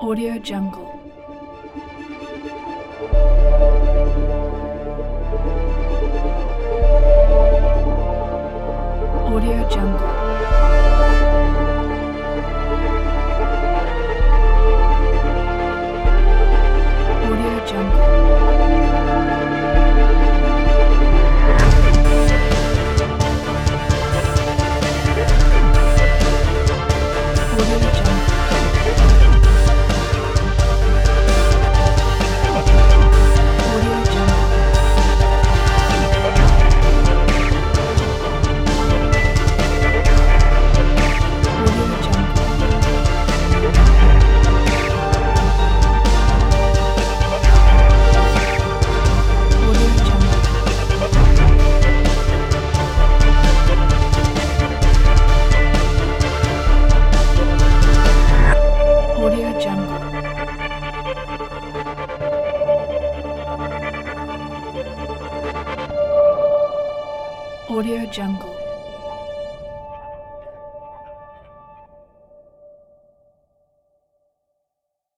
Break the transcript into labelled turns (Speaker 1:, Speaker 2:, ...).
Speaker 1: Audio Jungle. Audio Jungle. Audio Jungle. Audio Jungle. Audio Jungle. Audio Jungle. Audio Jungle. Audio Jungle. Audio Jungle.